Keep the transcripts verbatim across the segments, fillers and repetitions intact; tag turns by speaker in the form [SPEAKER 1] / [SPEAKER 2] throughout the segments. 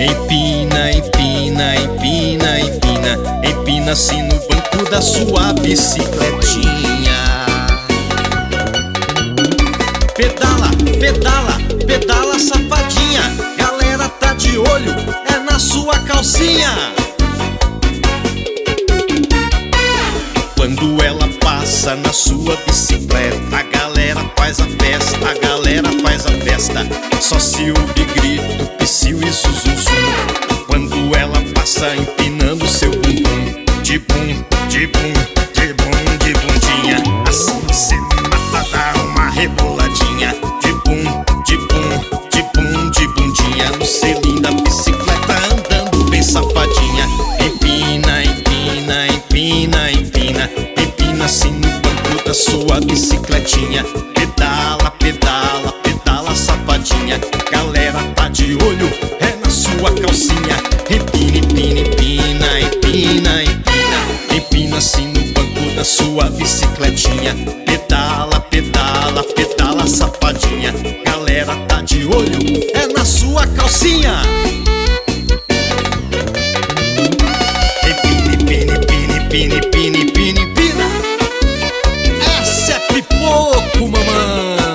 [SPEAKER 1] Empina, empina, empina, empina, empina-se no banco da sua bicicletinha. Pedala, pedala, pedala safadinha, galera tá de olho, é na sua calcinha. Quando ela passa na sua bicicleta, a galera faz a festa, a galera faz a festa. Só se ouve grito, psiu e zuzuzum. Quando ela passa empinando seu bumbum, de bum, de bum, de bum, de bundinha. Assim cê me mata, dá uma reboladinha. De bum, de bum, de bum, de bundinha. No selim da bicicleta andando bem safadinha. Empina, empina, empina, empina, empina-se no banco da sua bicicletinha. Pedala, pedala, pedala safadinha, galera tá de olho, é na sua calcinha. Empina, empina, empina, empina, empina, empina-se no banco da sua bicicletinha. Pedala, pedala, pedala safadinha, galera tá de olho, é na sua calcinha. Empina, empina, empina, empina, empina, empina, empina. Essa é pipoco, mamãe.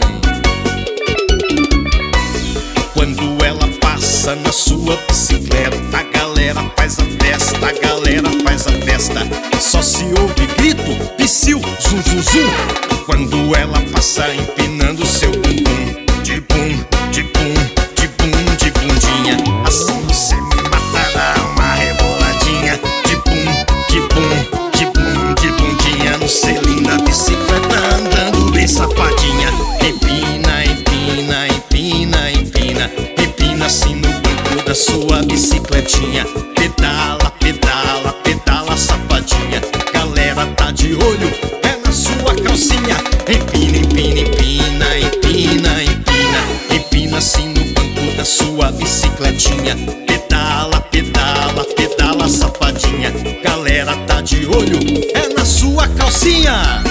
[SPEAKER 1] Quando ela passa na sua bicicleta, a galera faz a festa, a galera faz a festa. Só se ouve grito, psiu, zum, zum, zum. Quando ela passa empinando seu bumbum, de bum, de bum, de bum, de bundinha. Assim você me matará, uma reboladinha. De bum, de bum, de bum, de bundinha. No selim da bicicleta andando bem safadinha. Empina, empina, empina, empina, empina-se no banco da sua bicicletinha. Pedala, pedala, pedala safadinha, galera tá de olho, é na sua calcinha. Empina, empina, empina, empina, empina, empina-se no banco da sua bicicletinha. Pedala, pedala, pedala safadinha, galera tá de olho, é na sua calcinha.